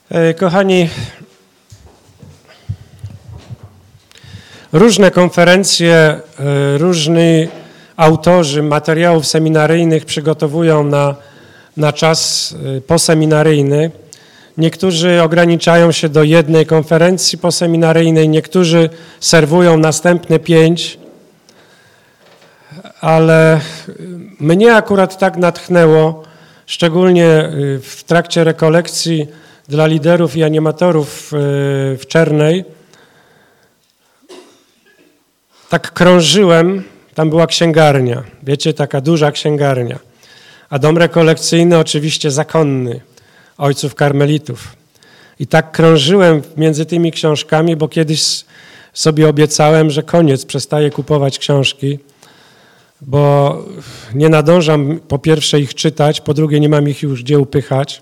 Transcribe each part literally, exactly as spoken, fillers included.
Kochani, różne konferencje, różni autorzy materiałów seminaryjnych przygotowują na, na czas poseminaryjny. Niektórzy ograniczają się do jednej konferencji poseminaryjnej, niektórzy serwują następne pięć, ale mnie akurat tak natchnęło, szczególnie w trakcie rekolekcji dla liderów i animatorów w Czernej. Tak krążyłem, tam była księgarnia, wiecie, taka duża księgarnia, a dom rekolekcyjny oczywiście zakonny ojców karmelitów. I tak krążyłem między tymi książkami, bo kiedyś sobie obiecałem, że koniec, przestaję kupować książki, bo nie nadążam po pierwsze ich czytać, po drugie nie mam ich już gdzie upychać.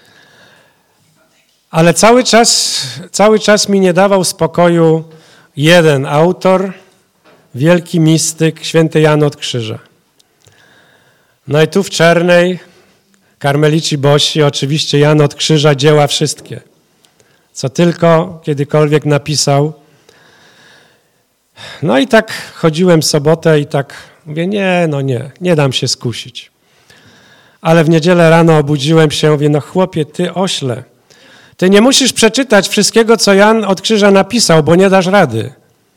Ale cały czas, cały czas mi nie dawał spokoju jeden autor, wielki mistyk, święty Jan od Krzyża. No i tu w Czernej karmelici bosi, oczywiście Jan od Krzyża, dzieła wszystkie, co tylko kiedykolwiek napisał. No i tak chodziłem w sobotę i tak mówię, nie, no nie, nie dam się skusić. Ale w niedzielę rano obudziłem się, mówię, no chłopie, ty ośle, ty nie musisz przeczytać wszystkiego, co Jan od Krzyża napisał, bo nie dasz rady.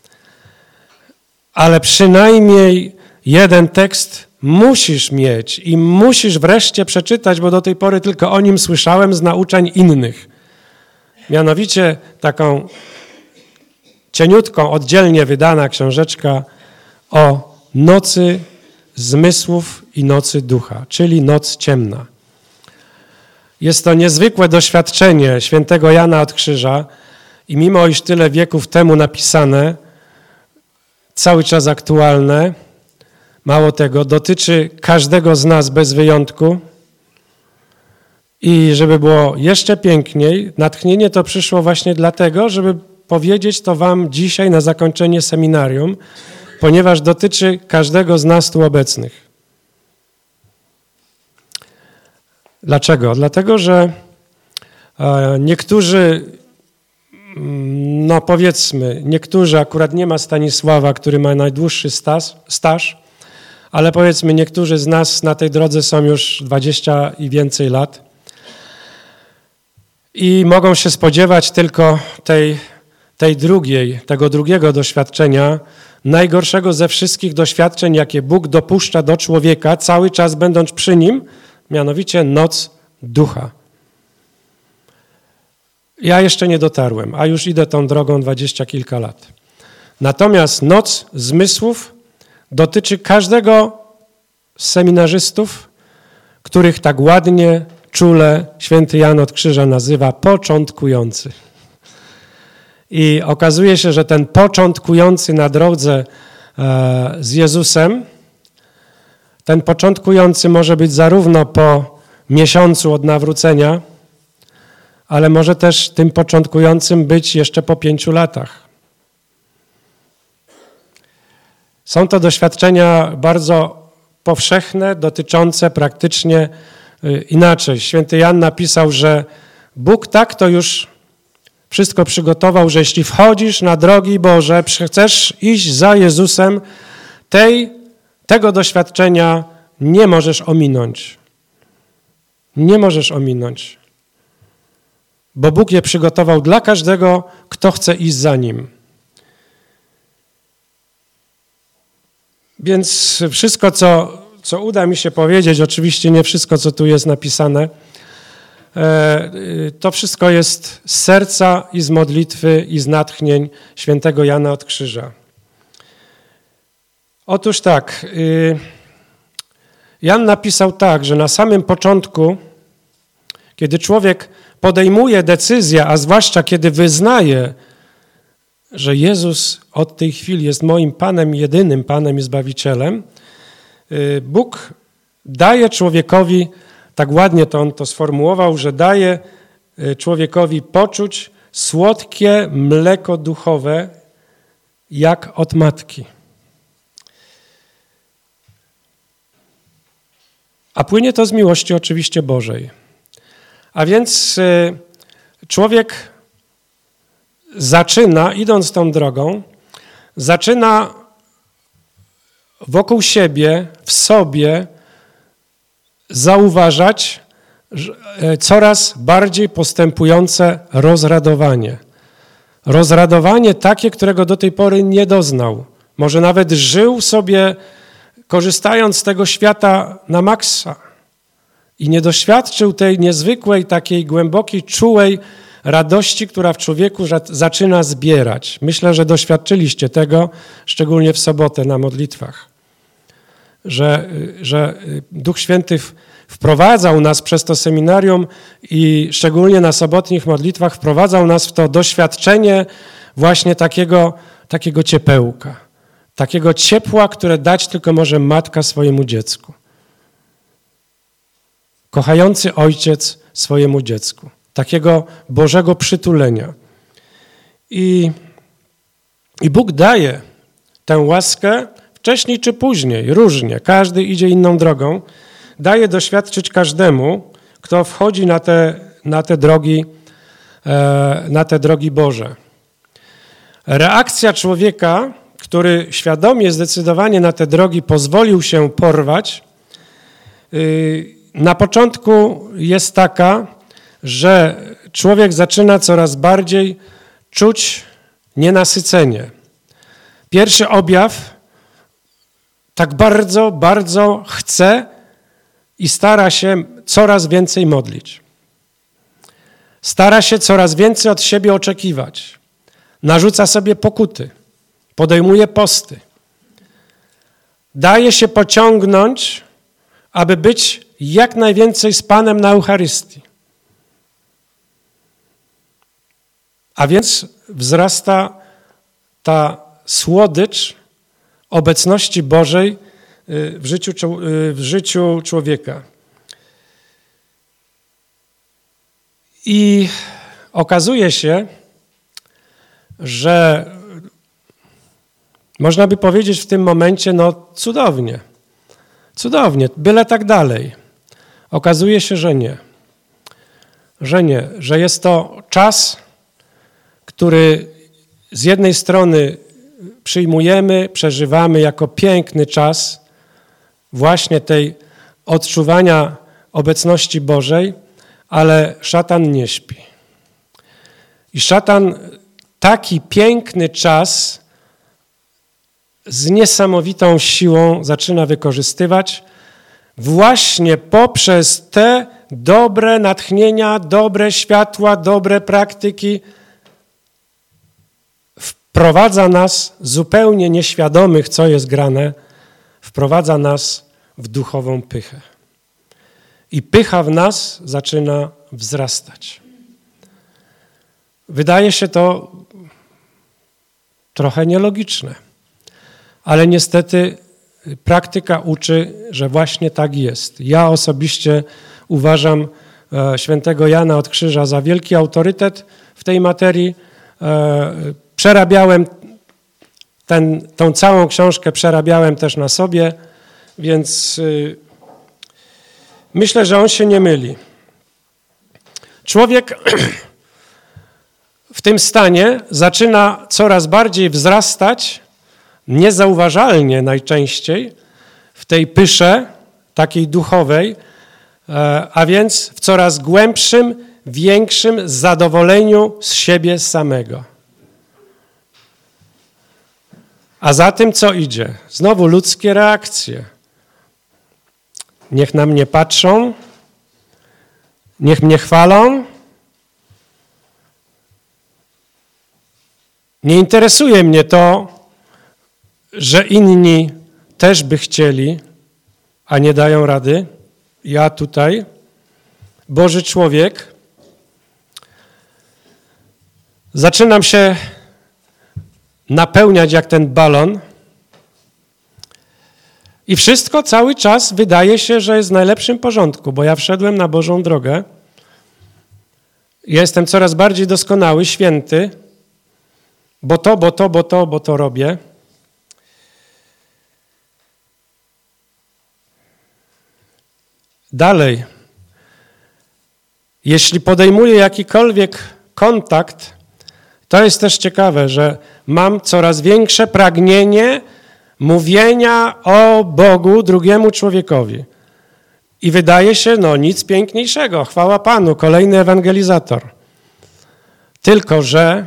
Ale przynajmniej jeden tekst musisz mieć i musisz wreszcie przeczytać, bo do tej pory tylko o nim słyszałem z nauczeń innych. Mianowicie taką cieniutką, oddzielnie wydana książeczka o nocy zmysłów i nocy ducha, czyli noc ciemna. Jest to niezwykłe doświadczenie świętego Jana od Krzyża i mimo iż tyle wieków temu napisane, cały czas aktualne, mało tego, dotyczy każdego z nas bez wyjątku. I żeby było jeszcze piękniej, natchnienie to przyszło właśnie dlatego, żeby powiedzieć to wam dzisiaj na zakończenie seminarium, ponieważ dotyczy każdego z nas tu obecnych. Dlaczego? Dlatego, że niektórzy, no powiedzmy, niektórzy, akurat nie ma Stanisława, który ma najdłuższy staż, staż, ale powiedzmy, niektórzy z nas na tej drodze są już dwadzieścia i więcej lat i mogą się spodziewać tylko tej, tej drugiej, tego drugiego doświadczenia, najgorszego ze wszystkich doświadczeń, jakie Bóg dopuszcza do człowieka, cały czas będąc przy nim, mianowicie noc ducha. Ja jeszcze nie dotarłem, a już idę tą drogą dwadzieścia kilka lat. Natomiast noc zmysłów dotyczy każdego z seminarzystów, których tak ładnie, czule święty Jan od Krzyża nazywa początkujący. I okazuje się, że ten początkujący na drodze z Jezusem, ten początkujący może być zarówno po miesiącu od nawrócenia, ale może też tym początkującym być jeszcze po pięciu latach. Są to doświadczenia bardzo powszechne, dotyczące praktycznie inaczej. Święty Jan napisał, że Bóg tak to już wszystko przygotował, że jeśli wchodzisz na drogi Boże, chcesz iść za Jezusem, tej, tego doświadczenia nie możesz ominąć. Nie możesz ominąć. Bo Bóg je przygotował dla każdego, kto chce iść za Nim. Więc wszystko, co, co uda mi się powiedzieć, oczywiście nie wszystko, co tu jest napisane, to wszystko jest z serca i z modlitwy i z natchnień świętego Jana od Krzyża. Otóż tak, Jan napisał tak, że na samym początku, kiedy człowiek podejmuje decyzję, a zwłaszcza kiedy wyznaje, że Jezus od tej chwili jest moim Panem, jedynym Panem i Zbawicielem, Bóg daje człowiekowi, tak ładnie to on to sformułował, że daje człowiekowi poczuć słodkie mleko duchowe, jak od matki. A płynie to z miłości oczywiście Bożej. A więc człowiek zaczyna, idąc tą drogą, zaczyna wokół siebie, w sobie zauważać coraz bardziej postępujące rozradowanie. Rozradowanie takie, którego do tej pory nie doznał. Może nawet żył sobie, korzystając z tego świata na maksa i nie doświadczył tej niezwykłej, takiej głębokiej, czułej radości, która w człowieku zaczyna zbierać. Myślę, że doświadczyliście tego, szczególnie w sobotę na modlitwach, że, że Duch Święty wprowadzał nas przez to seminarium i szczególnie na sobotnich modlitwach wprowadzał nas w to doświadczenie właśnie takiego, takiego ciepełka, takiego ciepła, które dać tylko może matka swojemu dziecku. Kochający ojciec swojemu dziecku. Takiego Bożego przytulenia. I, i Bóg daje tę łaskę wcześniej czy później, różnie. Każdy idzie inną drogą. Daje doświadczyć każdemu, kto wchodzi na te, na te drogi, e, na te drogi Boże. Reakcja człowieka, który świadomie, zdecydowanie na te drogi pozwolił się porwać, yy, na początku jest taka, że człowiek zaczyna coraz bardziej czuć nienasycenie. Pierwszy objaw tak bardzo, bardzo chce i stara się coraz więcej modlić. Stara się coraz więcej od siebie oczekiwać. Narzuca sobie pokuty. Podejmuje posty. Daje się pociągnąć, aby być jak najwięcej z Panem na Eucharystii. A więc wzrasta ta słodycz obecności Bożej w życiu, w życiu człowieka. I okazuje się, że można by powiedzieć w tym momencie, no cudownie, cudownie, byle tak dalej. Okazuje się, że nie. Że nie, że jest to czas, który z jednej strony przyjmujemy, przeżywamy jako piękny czas właśnie tej odczuwania obecności Bożej, ale szatan nie śpi. I szatan taki piękny czas z niesamowitą siłą zaczyna wykorzystywać właśnie poprzez te dobre natchnienia, dobre światła, dobre praktyki. Wprowadza nas zupełnie nieświadomych, co jest grane, wprowadza nas w duchową pychę. I pycha w nas zaczyna wzrastać. Wydaje się to trochę nielogiczne, ale niestety praktyka uczy, że właśnie tak jest. Ja osobiście uważam świętego Jana od Krzyża za wielki autorytet w tej materii. Przerabiałem ten, tą całą książkę, przerabiałem też na sobie, więc myślę, że on się nie myli. Człowiek w tym stanie zaczyna coraz bardziej wzrastać, niezauważalnie najczęściej, w tej pysze takiej duchowej, a więc w coraz głębszym, większym zadowoleniu z siebie samego. A za tym co idzie? Znowu ludzkie reakcje. Niech na mnie patrzą, niech mnie chwalą. Nie interesuje mnie to, że inni też by chcieli, a nie dają rady. Ja tutaj, Boży człowiek, zaczynam się napełniać jak ten balon i wszystko cały czas wydaje się, że jest w najlepszym porządku, bo ja wszedłem na Bożą drogę. Jestem coraz bardziej doskonały, święty, bo to, bo to, bo to, bo to robię. Dalej. Jeśli podejmuję jakikolwiek kontakt, to jest też ciekawe, że mam coraz większe pragnienie mówienia o Bogu drugiemu człowiekowi. I wydaje się, no nic piękniejszego, chwała Panu, kolejny ewangelizator. Tylko że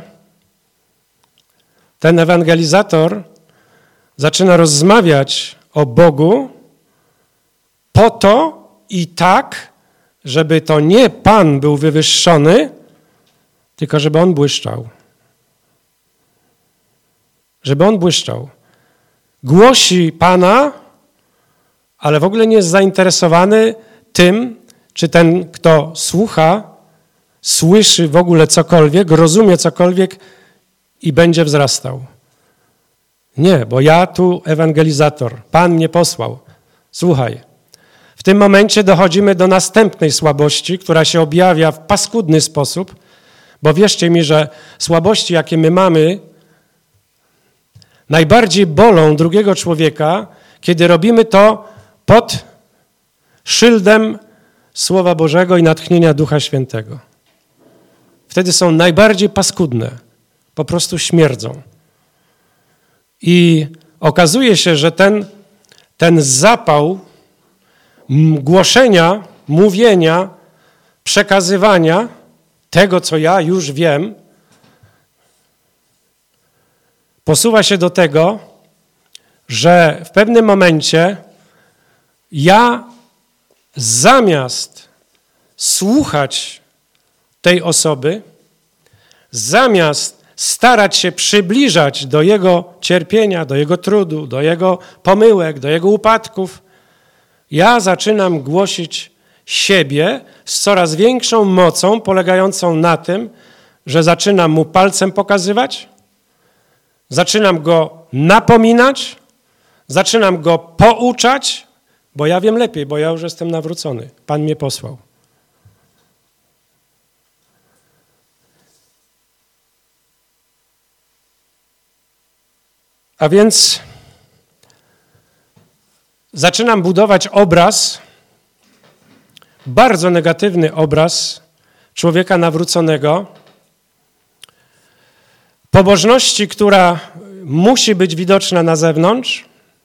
ten ewangelizator zaczyna rozmawiać o Bogu po to i tak, żeby to nie Pan był wywyższony, tylko żeby On błyszczał. Żeby On błyszczał. Głosi Pana, ale w ogóle nie jest zainteresowany tym, czy ten, kto słucha, słyszy w ogóle cokolwiek, rozumie cokolwiek i będzie wzrastał. Nie, bo ja tu ewangelizator, Pan mnie posłał. Słuchaj, w tym momencie dochodzimy do następnej słabości, która się objawia w paskudny sposób, bo wierzcie mi, że słabości, jakie my mamy, najbardziej bolą drugiego człowieka, kiedy robimy to pod szyldem Słowa Bożego i natchnienia Ducha Świętego. Wtedy są najbardziej paskudne, po prostu śmierdzą. I okazuje się, że ten, ten zapał głoszenia, mówienia, przekazywania tego, co ja już wiem, posuwa się do tego, że w pewnym momencie ja zamiast słuchać tej osoby, zamiast starać się przybliżać do jego cierpienia, do jego trudu, do jego pomyłek, do jego upadków, ja zaczynam głosić siebie z coraz większą mocą, polegającą na tym, że zaczynam mu palcem pokazywać, zaczynam go napominać, zaczynam go pouczać, bo ja wiem lepiej, bo ja już jestem nawrócony. Pan mnie posłał. A więc zaczynam budować obraz, bardzo negatywny obraz człowieka nawróconego, pobożności, która musi być widoczna na zewnątrz,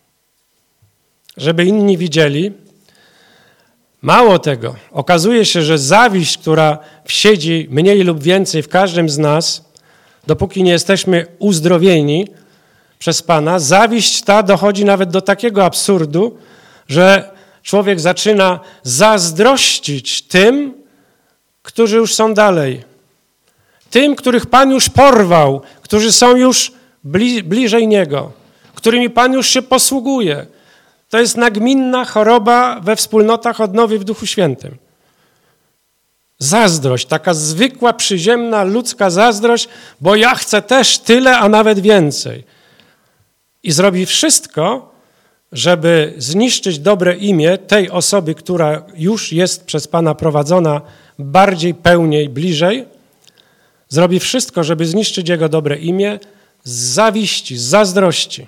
żeby inni widzieli. Mało tego, okazuje się, że zawiść, która siedzi mniej lub więcej w każdym z nas, dopóki nie jesteśmy uzdrowieni przez Pana, zawiść ta dochodzi nawet do takiego absurdu, że człowiek zaczyna zazdrościć tym, którzy już są dalej. Tym, których Pan już porwał, którzy są już bli- bliżej Niego, którymi Pan już się posługuje. To jest nagminna choroba we wspólnotach odnowy w Duchu Świętym. Zazdrość, taka zwykła, przyziemna, ludzka zazdrość, bo ja chcę też tyle, a nawet więcej. I zrobi wszystko, żeby zniszczyć dobre imię tej osoby, która już jest przez Pana prowadzona bardziej, pełniej, bliżej. Zrobi wszystko, żeby zniszczyć jego dobre imię z zawiści, z zazdrości.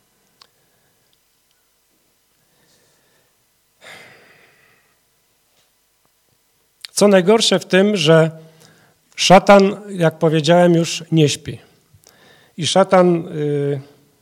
Co najgorsze w tym, że szatan, jak powiedziałem już, nie śpi. I szatan y,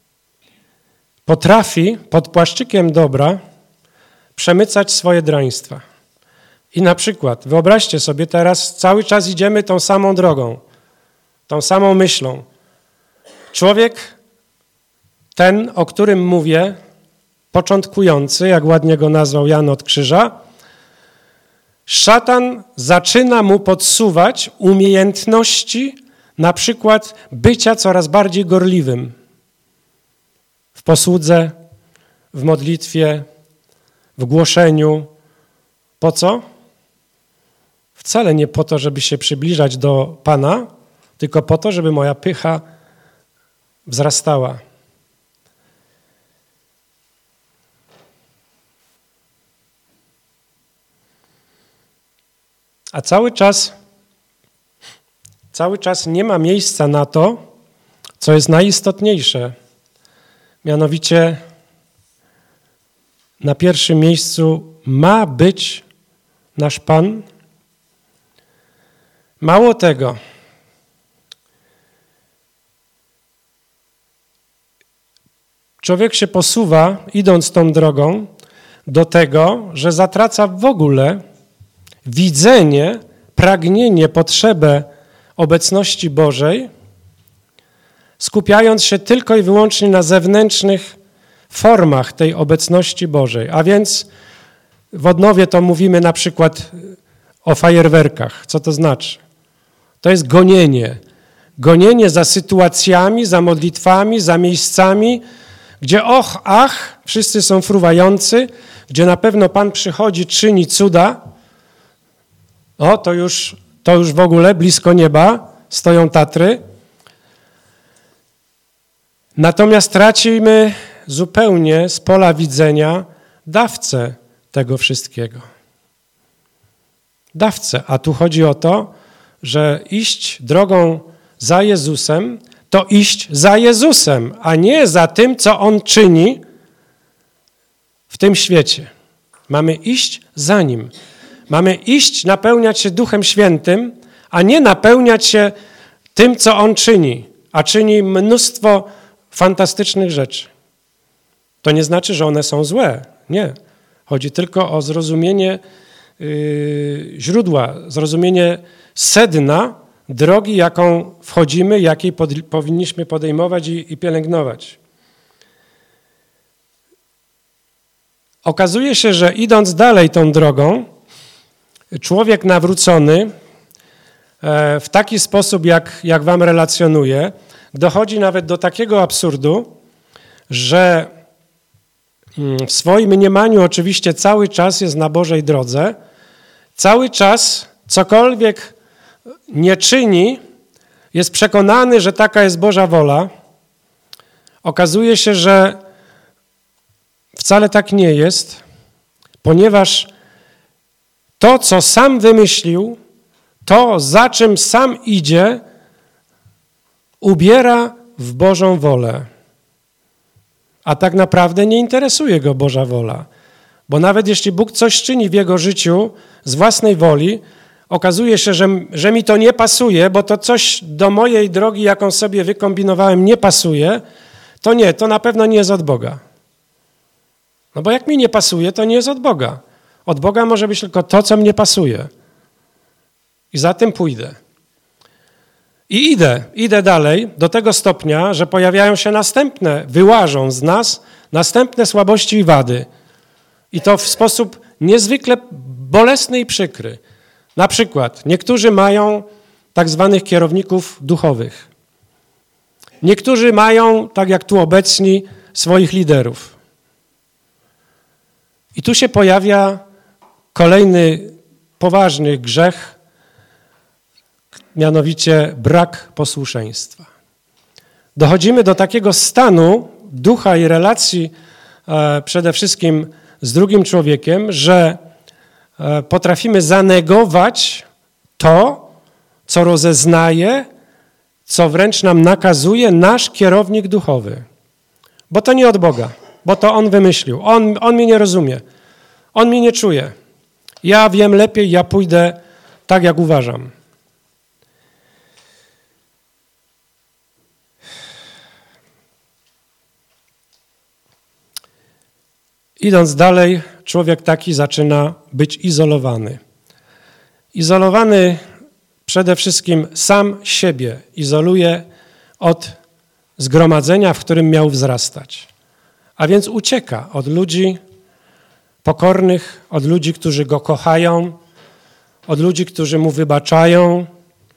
potrafi pod płaszczykiem dobra przemycać swoje draństwa. I na przykład, wyobraźcie sobie teraz, cały czas idziemy tą samą drogą, tą samą myślą. Człowiek ten, o którym mówię, początkujący, jak ładnie go nazwał Jan od Krzyża, szatan zaczyna mu podsuwać umiejętności, na przykład bycia coraz bardziej gorliwym w posłudze, w modlitwie, w głoszeniu. Po co? Wcale nie po to, żeby się przybliżać do Pana, tylko po to, żeby moja pycha wzrastała. A cały czas, cały czas nie ma miejsca na to, co jest najistotniejsze. Mianowicie na pierwszym miejscu ma być nasz Pan, Mało tego, człowiek się posuwa, idąc tą drogą, do tego, że zatraca w ogóle widzenie, pragnienie, potrzebę obecności Bożej, skupiając się tylko i wyłącznie na zewnętrznych formach tej obecności Bożej. A więc w odnowie to mówimy na przykład o fajerwerkach. Co to znaczy? To jest gonienie. Gonienie za sytuacjami, za modlitwami, za miejscami, gdzie och, ach, wszyscy są fruwający, gdzie na pewno Pan przychodzi, czyni cuda. O, to już, to już w ogóle blisko nieba stoją Tatry. Natomiast tracimy zupełnie z pola widzenia dawcę tego wszystkiego. Dawcę. A tu chodzi o to, że iść drogą za Jezusem to iść za Jezusem, a nie za tym, co On czyni w tym świecie. Mamy iść za Nim. Mamy iść, napełniać się Duchem Świętym, a nie napełniać się tym, co On czyni, a czyni mnóstwo fantastycznych rzeczy. To nie znaczy, że one są złe. Nie. Chodzi tylko o zrozumienie yy, źródła, zrozumienie sedna drogi, jaką wchodzimy, jakiej pod, powinniśmy podejmować i, i pielęgnować. Okazuje się, że idąc dalej tą drogą, człowiek nawrócony e, w taki sposób, jak, jak wam relacjonuję, dochodzi nawet do takiego absurdu, że w swoim mniemaniu oczywiście cały czas jest na Bożej drodze, cały czas cokolwiek nie czyni, jest przekonany, że taka jest Boża wola. Okazuje się, że wcale tak nie jest, ponieważ to, co sam wymyślił, to, za czym sam idzie, ubiera w Bożą wolę. A tak naprawdę nie interesuje go Boża wola. Bo nawet jeśli Bóg coś czyni w jego życiu z własnej woli, okazuje się, że, że mi to nie pasuje, bo to coś do mojej drogi, jaką sobie wykombinowałem, nie pasuje, to nie, to na pewno nie jest od Boga. No bo jak mi nie pasuje, to nie jest od Boga. Od Boga może być tylko to, co mnie pasuje. I za tym pójdę. I idę, idę dalej do tego stopnia, że pojawiają się następne, wyłażą z nas następne słabości i wady. I to w sposób niezwykle bolesny i przykry. Na przykład niektórzy mają tak zwanych kierowników duchowych. Niektórzy mają, tak jak tu obecni, swoich liderów. I tu się pojawia kolejny poważny grzech, mianowicie brak posłuszeństwa. Dochodzimy do takiego stanu ducha i relacji e, przede wszystkim z drugim człowiekiem, że e, potrafimy zanegować to, co rozeznaje, co wręcz nam nakazuje nasz kierownik duchowy. Bo to nie od Boga, bo to On wymyślił. On, on mnie nie rozumie. On mnie nie czuje. Ja wiem lepiej, ja pójdę tak, jak uważam. Idąc dalej, człowiek taki zaczyna być izolowany. Izolowany przede wszystkim sam siebie izoluje od zgromadzenia, w którym miał wzrastać. A więc ucieka od ludzi pokornych, od ludzi, którzy go kochają, od ludzi, którzy mu wybaczają,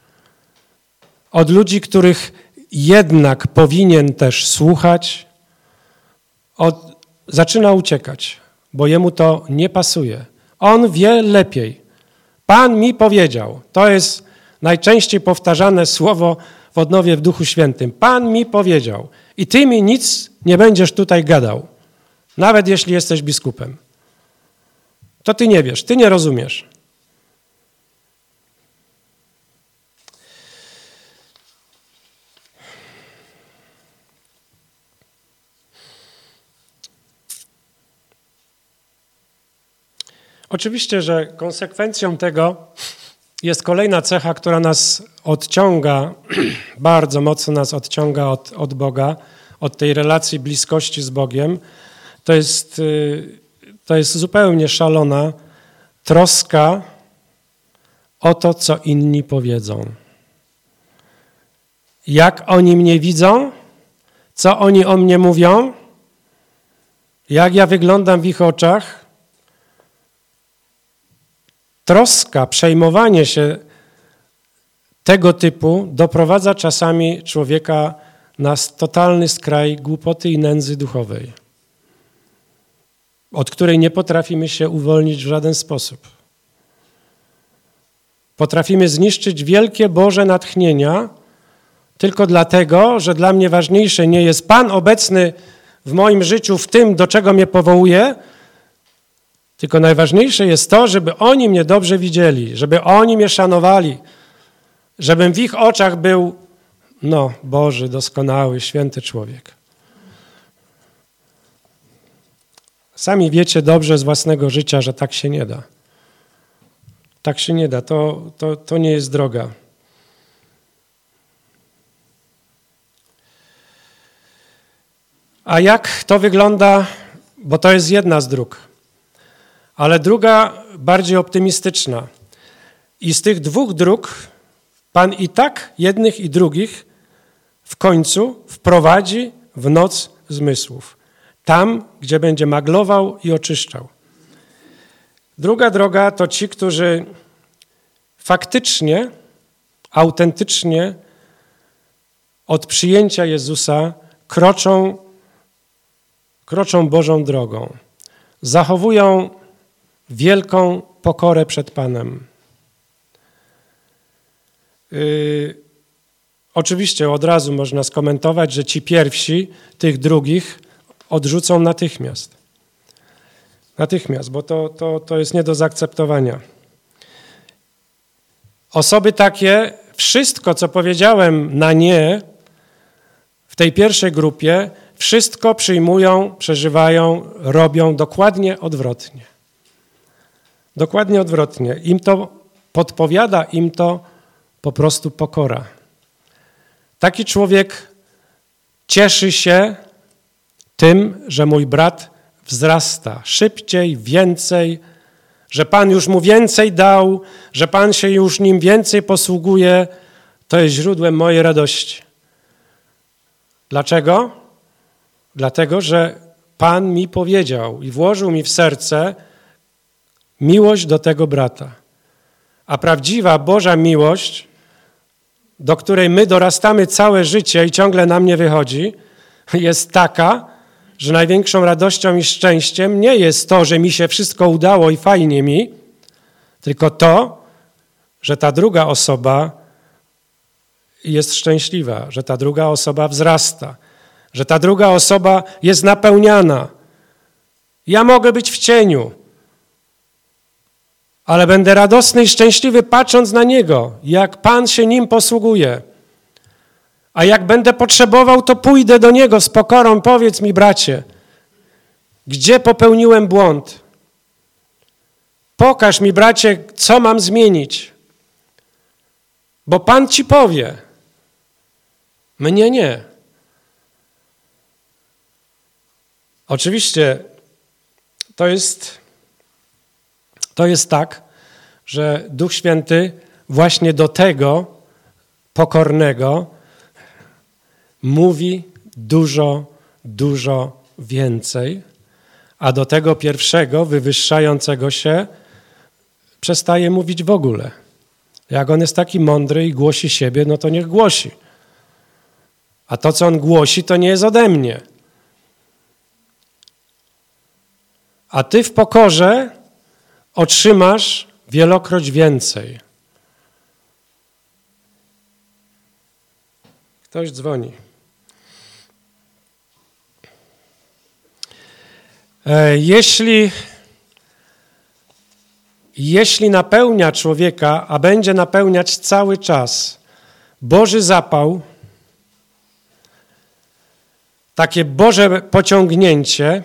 od ludzi, których jednak powinien też słuchać. Od, zaczyna uciekać, bo jemu to nie pasuje. On wie lepiej. Pan mi powiedział. To jest najczęściej powtarzane słowo w odnowie w Duchu Świętym. Pan mi powiedział. I ty mi nic nie będziesz tutaj gadał. Nawet jeśli jesteś biskupem. To ty nie wiesz, ty nie rozumiesz. Oczywiście, że konsekwencją tego jest kolejna cecha, która nas odciąga, bardzo mocno nas odciąga od, od Boga, od tej relacji bliskości z Bogiem. To jest, to jest zupełnie szalona troska o to, co inni powiedzą. Jak oni mnie widzą, co oni o mnie mówią, jak ja wyglądam w ich oczach. Troska, przejmowanie się tego typu doprowadza czasami człowieka na totalny skraj głupoty i nędzy duchowej, od której nie potrafimy się uwolnić w żaden sposób. Potrafimy zniszczyć wielkie Boże natchnienia tylko dlatego, że dla mnie ważniejsze nie jest Pan obecny w moim życiu w tym, do czego mnie powołuje, tylko najważniejsze jest to, żeby oni mnie dobrze widzieli, żeby oni mnie szanowali, żebym w ich oczach był, no, Boży, doskonały, święty człowiek. Sami wiecie dobrze z własnego życia, że tak się nie da. Tak się nie da, to, to, to nie jest droga. A jak to wygląda, bo to jest jedna z dróg, ale druga bardziej optymistyczna. I z tych dwóch dróg Pan i tak jednych i drugich w końcu wprowadzi w noc zmysłów. Tam, gdzie będzie maglował i oczyszczał. Druga droga to ci, którzy faktycznie, autentycznie od przyjęcia Jezusa kroczą, kroczą Bożą drogą. Zachowują wielką pokorę przed Panem. Yy, oczywiście od razu można skomentować, że ci pierwsi tych drugich odrzucą natychmiast. Natychmiast, bo to, to, to jest nie do zaakceptowania. Osoby takie, wszystko, co powiedziałem na nie w tej pierwszej grupie, wszystko przyjmują, przeżywają, robią dokładnie odwrotnie. Dokładnie odwrotnie. Im to podpowiada, im to po prostu pokora. Taki człowiek cieszy się tym, że mój brat wzrasta szybciej, więcej, że Pan już mu więcej dał, że Pan się już nim więcej posługuje. To jest źródłem mojej radości. Dlaczego? Dlatego, że Pan mi powiedział i włożył mi w serce miłość do tego brata. A prawdziwa Boża miłość, do której my dorastamy całe życie i ciągle nam nie wychodzi, jest taka, że największą radością i szczęściem nie jest to, że mi się wszystko udało i fajnie mi, tylko to, że ta druga osoba jest szczęśliwa, że ta druga osoba wzrasta, że ta druga osoba jest napełniana. Ja mogę być w cieniu, ale będę radosny i szczęśliwy patrząc na niego, jak Pan się nim posługuje. A jak będę potrzebował, to pójdę do niego z pokorą. Powiedz mi, bracie, gdzie popełniłem błąd? Pokaż mi, bracie, co mam zmienić. Bo Pan ci powie. Mnie nie. Oczywiście to jest, to jest tak, że Duch Święty właśnie do tego pokornego mówi dużo, dużo więcej, a do tego pierwszego, wywyższającego się, przestaje mówić w ogóle. Jak on jest taki mądry i głosi siebie, no to niech głosi. A to, co on głosi, to nie jest ode mnie. A ty w pokorze otrzymasz wielokroć więcej. Ktoś dzwoni. Jeśli, jeśli napełnia człowieka, a będzie napełniać cały czas Boży zapał, takie Boże pociągnięcie,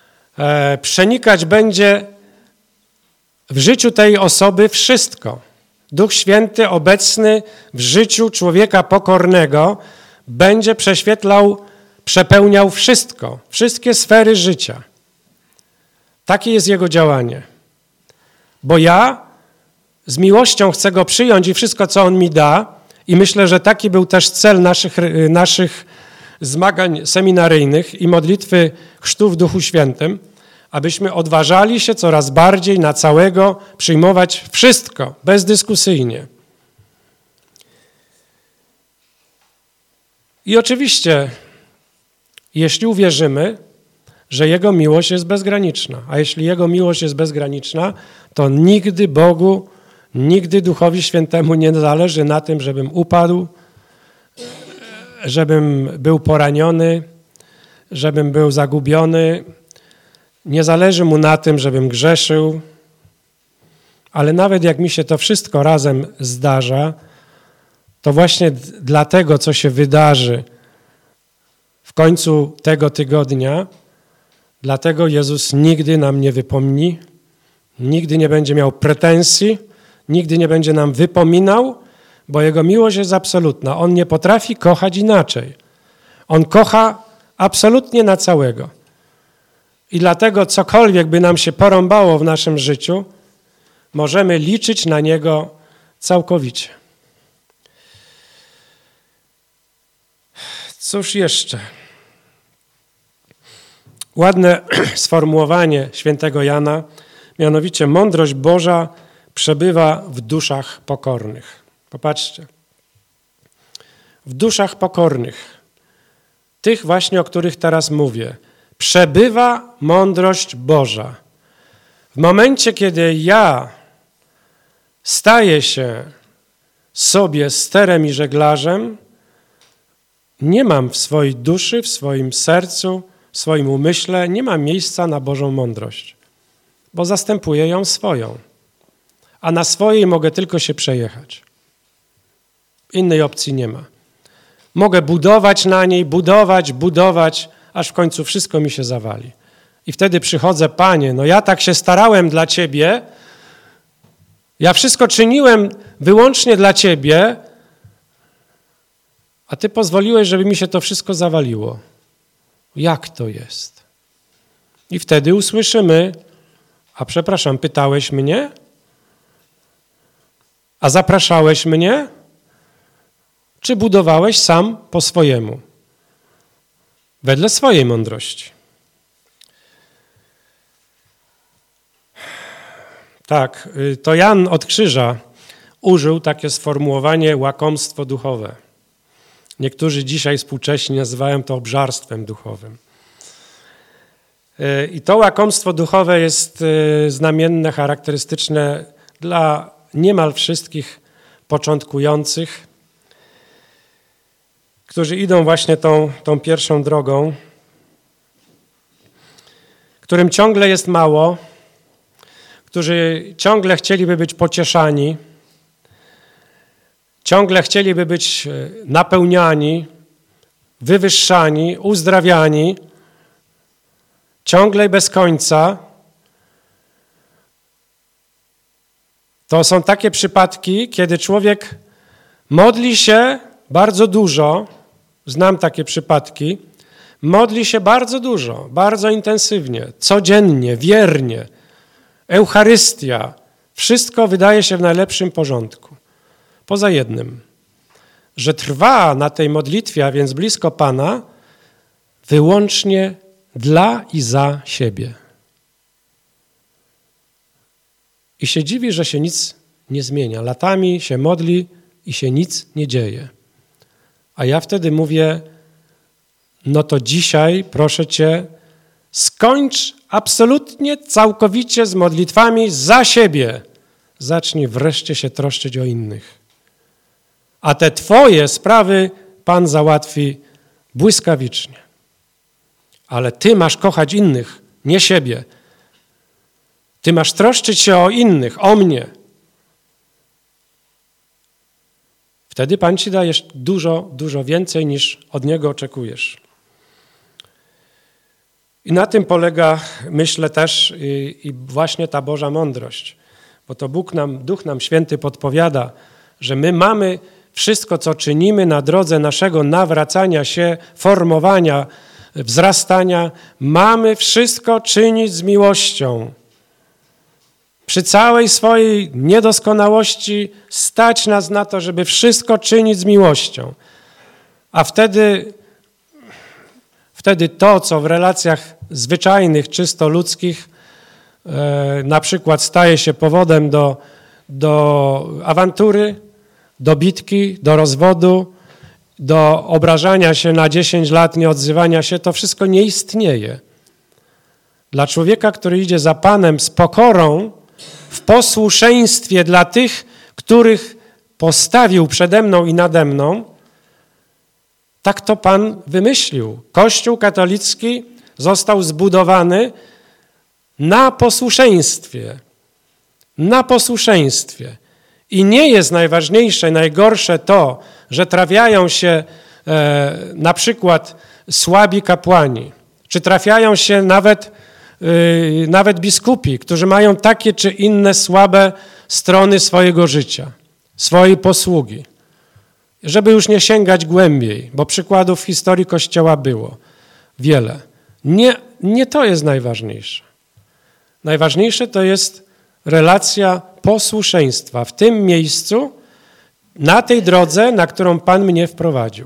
e, przenikać będzie w życiu tej osoby wszystko. Duch Święty obecny w życiu człowieka pokornego będzie prześwietlał, przepełniał wszystko, wszystkie sfery życia. Takie jest Jego działanie. Bo ja z miłością chcę Go przyjąć i wszystko, co On mi da, i myślę, że taki był też cel naszych, naszych zmagań seminaryjnych i modlitwy chrztu w Duchu Świętym, abyśmy odważali się coraz bardziej na całego przyjmować wszystko, bezdyskusyjnie. I oczywiście, jeśli uwierzymy, że Jego miłość jest bezgraniczna, a jeśli Jego miłość jest bezgraniczna, to nigdy Bogu, nigdy Duchowi Świętemu nie zależy na tym, żebym upadł, żebym był poraniony, żebym był zagubiony. Nie zależy Mu na tym, żebym grzeszył, ale nawet jak mi się to wszystko razem zdarza, to właśnie dla tego, co się wydarzy w końcu tego tygodnia, dlatego Jezus nigdy nam nie wypomni, nigdy nie będzie miał pretensji, nigdy nie będzie nam wypominał, bo Jego miłość jest absolutna. On nie potrafi kochać inaczej. On kocha absolutnie na całego. I dlatego cokolwiek by nam się porąbało w naszym życiu, możemy liczyć na Niego całkowicie. Cóż jeszcze? Ładne sformułowanie świętego Jana, mianowicie mądrość Boża przebywa w duszach pokornych. Popatrzcie. W duszach pokornych, tych właśnie, o których teraz mówię, przebywa mądrość Boża. W momencie, kiedy ja staję się sobie sterem i żeglarzem, nie mam w swojej duszy, w swoim sercu, w swoim umyśle, nie mam miejsca na Bożą mądrość, bo zastępuję ją swoją, a na swojej mogę tylko się przejechać. Innej opcji nie ma. Mogę budować na niej, budować, budować, aż w końcu wszystko mi się zawali. I wtedy przychodzę, Panie, no ja tak się starałem dla Ciebie, ja wszystko czyniłem wyłącznie dla Ciebie, a Ty pozwoliłeś, żeby mi się to wszystko zawaliło. Jak to jest? I wtedy usłyszymy, a przepraszam, pytałeś mnie? A zapraszałeś mnie? Czy budowałeś sam po swojemu? Wedle swojej mądrości. Tak, to Jan od Krzyża użył takie sformułowanie łakomstwo duchowe. Niektórzy dzisiaj współcześni nazywają to obżarstwem duchowym. I to łakomstwo duchowe jest znamienne, charakterystyczne dla niemal wszystkich początkujących, którzy idą właśnie tą, tą pierwszą drogą, którym ciągle jest mało, którzy ciągle chcieliby być pocieszani, ciągle chcieliby być napełniani, wywyższani, uzdrawiani, ciągle i bez końca. To są takie przypadki, kiedy człowiek modli się bardzo dużo, znam takie przypadki, modli się bardzo dużo, bardzo intensywnie, codziennie, wiernie, Eucharystia, wszystko wydaje się w najlepszym porządku. Poza jednym, że trwa na tej modlitwie, a więc blisko Pana, wyłącznie dla i za siebie. I się dziwi, że się nic nie zmienia. Latami się modli i się nic nie dzieje. A ja wtedy mówię, no to dzisiaj proszę Cię, skończ absolutnie, całkowicie z modlitwami za siebie. Zacznij wreszcie się troszczyć o innych. A te Twoje sprawy Pan załatwi błyskawicznie. Ale Ty masz kochać innych, nie siebie. Ty masz troszczyć się o innych, o mnie. Wtedy Pan Ci daje dużo, dużo więcej, niż od Niego oczekujesz. I na tym polega, myślę też, i, i właśnie ta Boża mądrość. bo to Bóg nam, Duch nam Święty podpowiada, że my mamy wszystko, co czynimy na drodze naszego nawracania się, formowania, wzrastania, mamy wszystko czynić z miłością. Przy całej swojej niedoskonałości stać nas na to, żeby wszystko czynić z miłością. A wtedy, wtedy to, co w relacjach zwyczajnych, czysto ludzkich, e, na przykład staje się powodem do, do awantury, do bitki, do rozwodu, do obrażania się na dziesięć lat, nieodzywania się, to wszystko nie istnieje. Dla człowieka, który idzie za Panem z pokorą, w posłuszeństwie dla tych, których postawił przede mną i nade mną, tak to Pan wymyślił. Kościół katolicki został zbudowany na posłuszeństwie. Na posłuszeństwie. I nie jest najważniejsze, najgorsze to, że trafiają się e, na przykład słabi kapłani, czy trafiają się nawet, e, nawet biskupi, którzy mają takie czy inne słabe strony swojego życia, swojej posługi. Żeby już nie sięgać głębiej, bo przykładów w historii Kościoła było wiele. Nie, nie to jest najważniejsze. Najważniejsze to jest relacja posłuszeństwa w tym miejscu, na tej drodze, na którą Pan mnie wprowadził.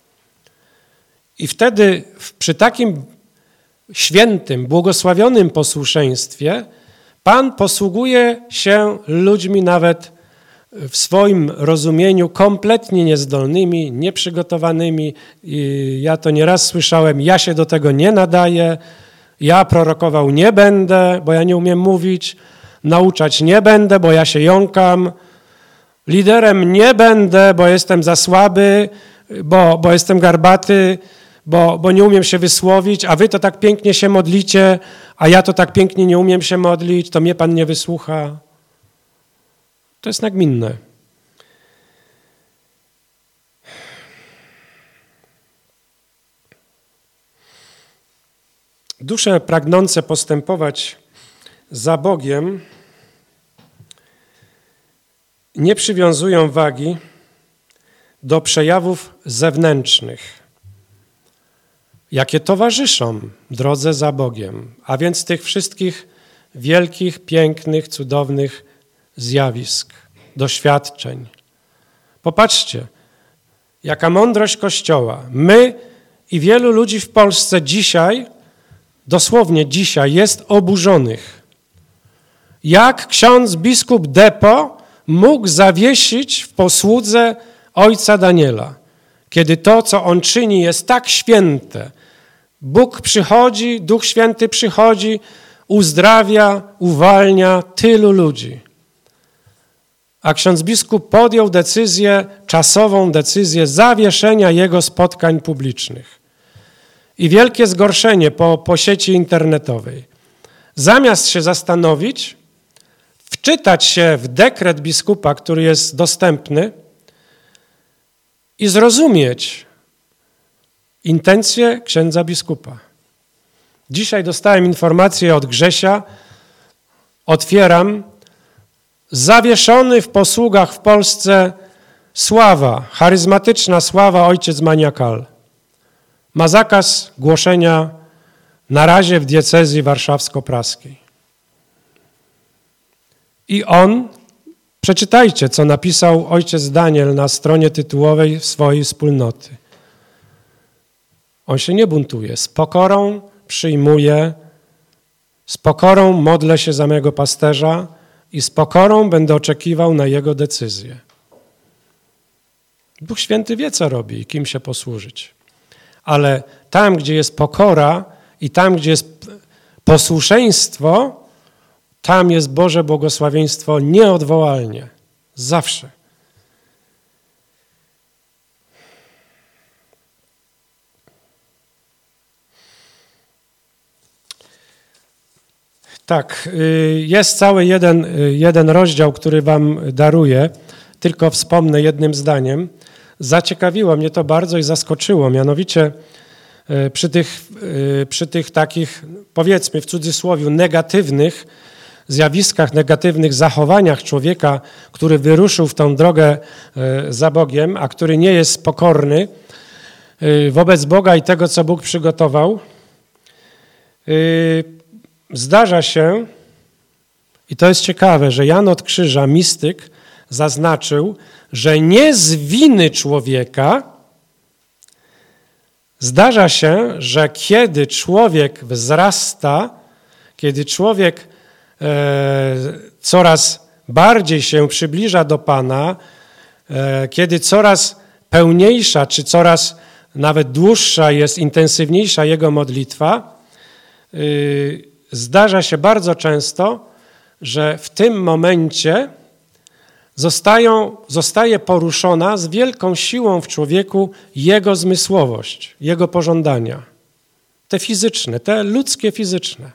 I wtedy przy takim świętym, błogosławionym posłuszeństwie Pan posługuje się ludźmi nawet w swoim rozumieniu kompletnie niezdolnymi, nieprzygotowanymi. I ja to nieraz słyszałem, ja się do tego nie nadaję, ja prorokował nie będę, bo ja nie umiem mówić, nauczać nie będę, bo ja się jąkam, liderem nie będę, bo jestem za słaby, bo, bo jestem garbaty, bo, bo nie umiem się wysłowić, a wy to tak pięknie się modlicie, a ja to tak pięknie nie umiem się modlić, to mnie Pan nie wysłucha. To jest nagminne. Dusze pragnące postępować za Bogiem nie przywiązują wagi do przejawów zewnętrznych, jakie towarzyszą drodze za Bogiem, a więc tych wszystkich wielkich, pięknych, cudownych zjawisk, doświadczeń. Popatrzcie, jaka mądrość Kościoła. My i wielu ludzi w Polsce dzisiaj, dosłownie dzisiaj, jest oburzonych. Jak ksiądz biskup Depo mógł zawiesić w posłudze ojca Daniela, kiedy to, co on czyni, jest tak święte. Bóg przychodzi, Duch Święty przychodzi, uzdrawia, uwalnia tylu ludzi. A ksiądz biskup podjął decyzję, czasową decyzję zawieszenia jego spotkań publicznych. I wielkie zgorszenie po, po sieci internetowej. Zamiast się zastanowić, wczytać się w dekret biskupa, który jest dostępny i zrozumieć intencje księdza biskupa. Dzisiaj dostałem informację od Grzesia, otwieram, zawieszony w posługach w Polsce Sława, charyzmatyczna Sława, ojciec Maniakal. Ma zakaz głoszenia na razie w diecezji warszawsko-praskiej. I on, przeczytajcie, co napisał ojciec Daniel na stronie tytułowej swojej wspólnoty. On się nie buntuje, z pokorą przyjmuje, z pokorą modlę się za mego pasterza i z pokorą będę oczekiwał na jego decyzję. Duch Święty wie, co robi i kim się posłużyć. Ale tam, gdzie jest pokora i tam, gdzie jest posłuszeństwo, tam jest Boże błogosławieństwo nieodwołalnie. Zawsze. Tak, jest cały jeden, jeden rozdział, który wam daruję. Tylko wspomnę jednym zdaniem. Zaciekawiło mnie to bardzo i zaskoczyło. Mianowicie przy tych, przy tych takich, powiedzmy w cudzysłowie, negatywnych zjawiskach, negatywnych zachowaniach człowieka, który wyruszył w tą drogę za Bogiem, a który nie jest pokorny wobec Boga i tego, co Bóg przygotował, zdarza się, i to jest ciekawe, że Jan od Krzyża, mistyk, zaznaczył, że nie z winy człowieka zdarza się, że kiedy człowiek wzrasta, kiedy człowiek e, coraz bardziej się przybliża do Pana, e, kiedy coraz pełniejsza, czy coraz nawet dłuższa jest, intensywniejsza jego modlitwa, e, zdarza się bardzo często, że w tym momencie zostają, zostaje poruszona z wielką siłą w człowieku jego zmysłowość, jego pożądania. Te fizyczne, te ludzkie fizyczne.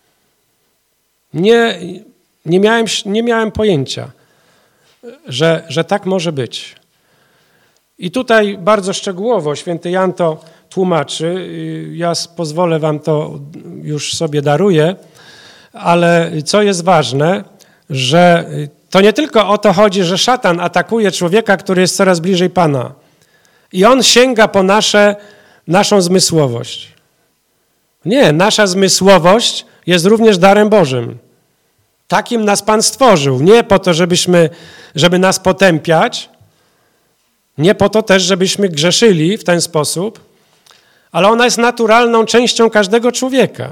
Nie, nie, miałem, nie miałem pojęcia, że, że tak może być. I tutaj bardzo szczegółowo święty Jan to tłumaczy. Ja pozwolę wam to, już sobie daruję, ale co jest ważne, że to nie tylko o to chodzi, że szatan atakuje człowieka, który jest coraz bliżej Pana. I on sięga po nasze, naszą zmysłowość. Nie, nasza zmysłowość jest również darem Bożym. Takim nas Pan stworzył. Nie po to, żebyśmy, żeby nas potępiać, nie po to też, żebyśmy grzeszyli w ten sposób, ale ona jest naturalną częścią każdego człowieka.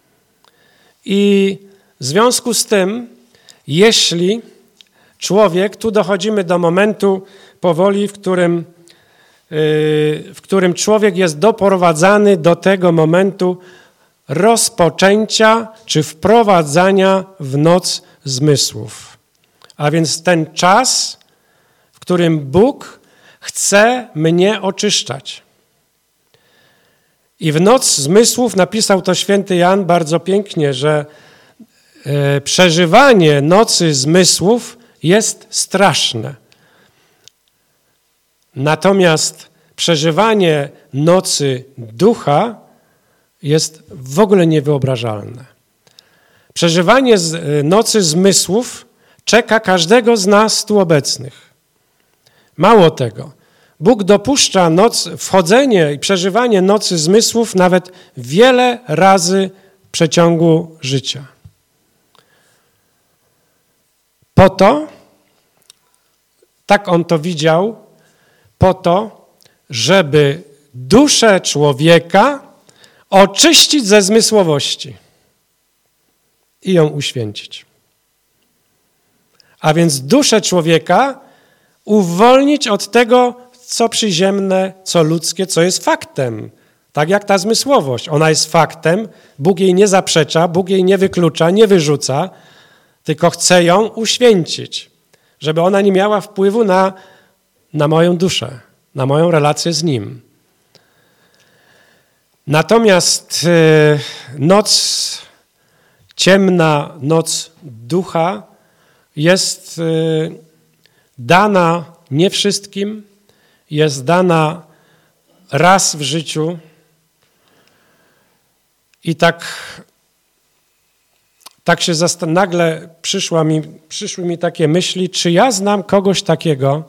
I w związku z tym, jeśli człowiek, tu dochodzimy do momentu powoli, w którym, w którym człowiek jest doprowadzany do tego momentu rozpoczęcia czy wprowadzania w noc zmysłów. A więc ten czas, w którym Bóg chce mnie oczyszczać. I w noc zmysłów napisał to święty Jan bardzo pięknie, że e, przeżywanie nocy zmysłów jest straszne. Natomiast przeżywanie nocy ducha jest w ogóle niewyobrażalne. Przeżywanie z, nocy zmysłów czeka każdego z nas tu obecnych. Mało tego, Bóg dopuszcza noc, wchodzenie i przeżywanie nocy zmysłów nawet wiele razy w przeciągu życia. Po to, tak on to widział, po to, żeby duszę człowieka oczyścić ze zmysłowości i ją uświęcić. A więc duszę człowieka uwolnić od tego, co przyziemne, co ludzkie, co jest faktem. Tak jak ta zmysłowość. Ona jest faktem, Bóg jej nie zaprzecza, Bóg jej nie wyklucza, nie wyrzuca, tylko chce ją uświęcić, żeby ona nie miała wpływu na, na moją duszę, na moją relację z Nim. Natomiast noc, ciemna noc ducha jest dana nie wszystkim, jest dana raz w życiu i tak, tak się zastan- nagle przyszła mi, przyszły mi takie myśli, czy ja znam kogoś takiego,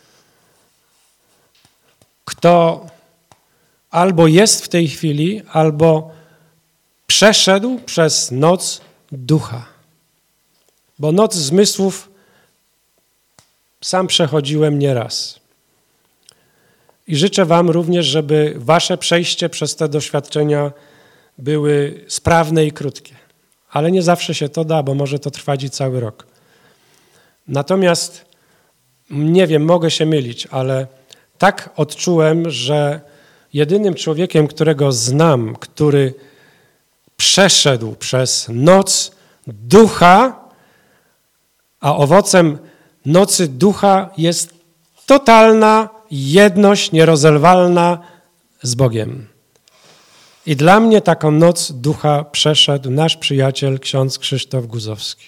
kto albo jest w tej chwili, albo przeszedł przez noc ducha. Bo noc zmysłów sam przechodziłem nieraz. I życzę wam również, żeby wasze przejście przez te doświadczenia były sprawne i krótkie. Ale nie zawsze się to da, bo może to trwać i cały rok. Natomiast, nie wiem, mogę się mylić, ale tak odczułem, że jedynym człowiekiem, którego znam, który przeszedł przez noc ducha, a owocem nocy ducha jest totalna jedność nierozerwalna z Bogiem. I dla mnie taką noc ducha przeszedł nasz przyjaciel, ksiądz Krzysztof Guzowski.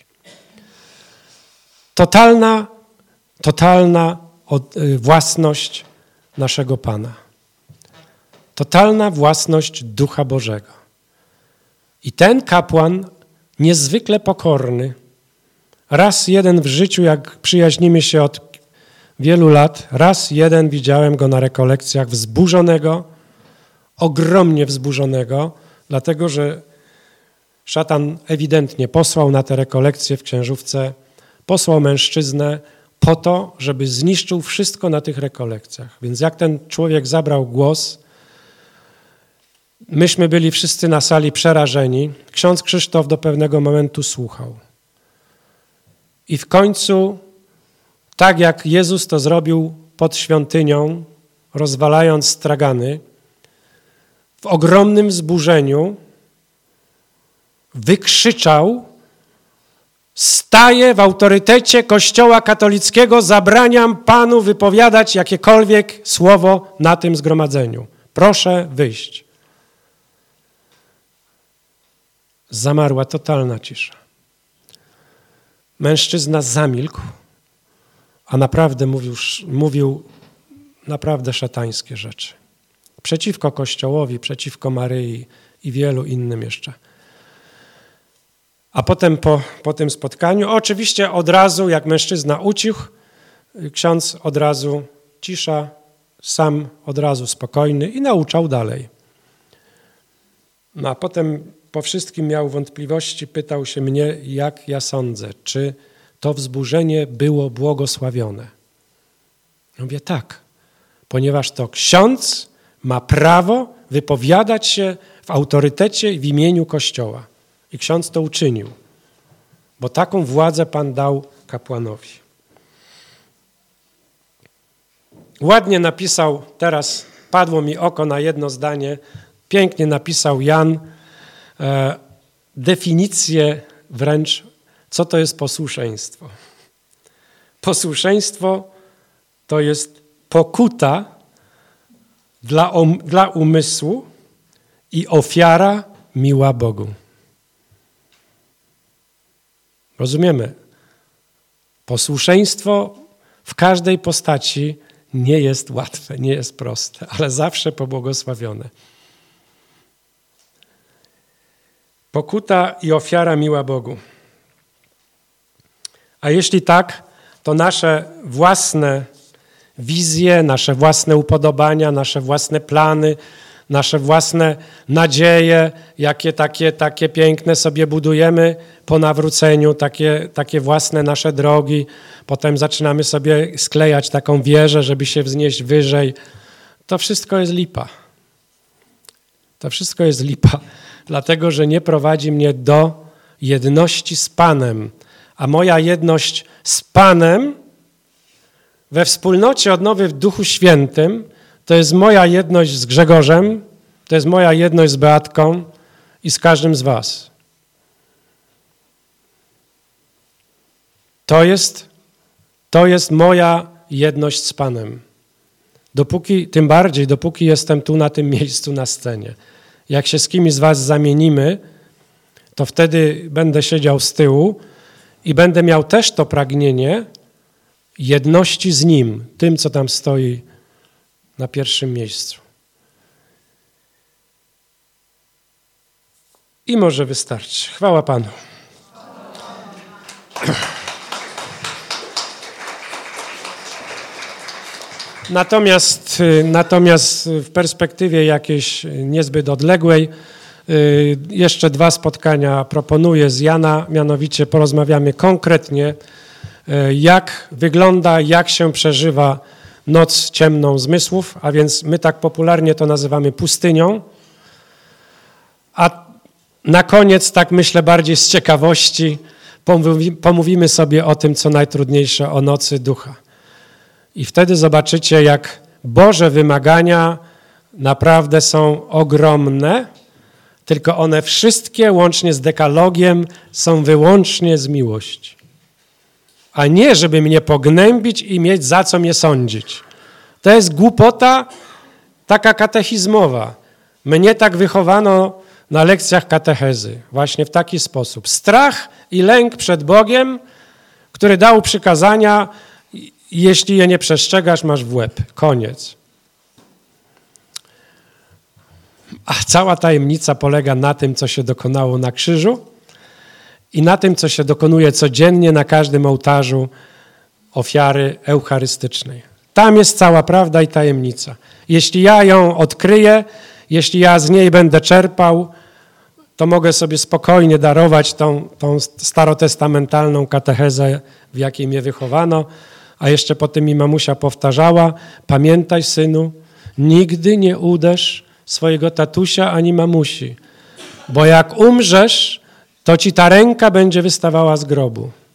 Totalna, totalna własność naszego Pana. Totalna własność Ducha Bożego. I ten kapłan, niezwykle pokorny, Raz jeden w życiu, jak przyjaźnimy się od wielu lat, raz jeden widziałem go na rekolekcjach wzburzonego, ogromnie wzburzonego, dlatego że szatan ewidentnie posłał na te rekolekcje w księżówce, posłał mężczyznę po to, żeby zniszczył wszystko na tych rekolekcjach. Więc jak ten człowiek zabrał głos, myśmy byli wszyscy na sali przerażeni. Ksiądz Krzysztof do pewnego momentu słuchał. I w końcu, tak jak Jezus to zrobił pod świątynią, rozwalając stragany, w ogromnym wzburzeniu wykrzyczał: staję w autorytecie Kościoła katolickiego, zabraniam panu wypowiadać jakiekolwiek słowo na tym zgromadzeniu. Proszę wyjść. Zamarła totalna cisza. Mężczyzna zamilkł, a naprawdę mówił, mówił naprawdę szatańskie rzeczy. Przeciwko Kościołowi, przeciwko Maryi i wielu innym jeszcze. A potem po, po tym spotkaniu, oczywiście od razu, jak mężczyzna ucichł, ksiądz od razu cisza, sam od razu spokojny i nauczał dalej. No a potem po wszystkim miał wątpliwości, pytał się mnie, jak ja sądzę, czy to wzburzenie było błogosławione. Ja mówię tak, ponieważ to ksiądz ma prawo wypowiadać się w autorytecie i w imieniu Kościoła. I ksiądz to uczynił, bo taką władzę Pan dał kapłanowi. Ładnie napisał, teraz padło mi oko na jedno zdanie, pięknie napisał Jan e, definicję wręcz, co to jest posłuszeństwo. Posłuszeństwo to jest pokuta dla, um, dla umysłu i ofiara miła Bogu. Rozumiemy? Posłuszeństwo w każdej postaci nie jest łatwe, nie jest proste, ale zawsze pobłogosławione. Pokuta i ofiara miła Bogu. A jeśli tak, to nasze własne wizje, nasze własne upodobania, nasze własne plany, nasze własne nadzieje, jakie takie, takie piękne sobie budujemy po nawróceniu, takie, takie własne nasze drogi. Potem zaczynamy sobie sklejać taką wieżę, żeby się wznieść wyżej. To wszystko jest lipa. To wszystko jest lipa, dlatego że nie prowadzi mnie do jedności z Panem. A moja jedność z Panem we wspólnocie odnowy w Duchu Świętym to jest moja jedność z Grzegorzem, to jest moja jedność z Beatką i z każdym z was. To jest, to jest moja jedność z Panem. Dopóki, tym bardziej, dopóki jestem tu na tym miejscu na scenie. Jak się z kimś z was zamienimy, to wtedy będę siedział z tyłu i będę miał też to pragnienie jedności z Nim, tym, co tam stoi na pierwszym miejscu. I może wystarczy. Chwała Panu. Natomiast, natomiast w perspektywie jakiejś niezbyt odległej jeszcze dwa spotkania proponuję z Jana, mianowicie porozmawiamy konkretnie, jak wygląda, jak się przeżywa noc ciemną zmysłów, a więc my tak popularnie to nazywamy pustynią. A na koniec, tak myślę bardziej z ciekawości, pomówimy sobie o tym, co najtrudniejsze, o nocy ducha. I wtedy zobaczycie, jak Boże wymagania naprawdę są ogromne, tylko one wszystkie, łącznie z dekalogiem, są wyłącznie z miłości. A nie, żeby mnie pognębić i mieć za co mnie sądzić. To jest głupota taka katechizmowa. Mnie tak wychowano na lekcjach katechezy, właśnie w taki sposób. Strach i lęk przed Bogiem, który dał przykazania, jeśli je nie przestrzegasz, masz w łeb. Koniec. A cała tajemnica polega na tym, co się dokonało na krzyżu i na tym, co się dokonuje codziennie na każdym ołtarzu ofiary eucharystycznej. Tam jest cała prawda i tajemnica. Jeśli ja ją odkryję, jeśli ja z niej będę czerpał, to mogę sobie spokojnie darować tą, tą starotestamentalną katechezę, w jakiej mnie wychowano, a jeszcze potem mi mamusia powtarzała: pamiętaj, synu, nigdy nie uderz swojego tatusia ani mamusi, bo jak umrzesz, to ci ta ręka będzie wystawała z grobu.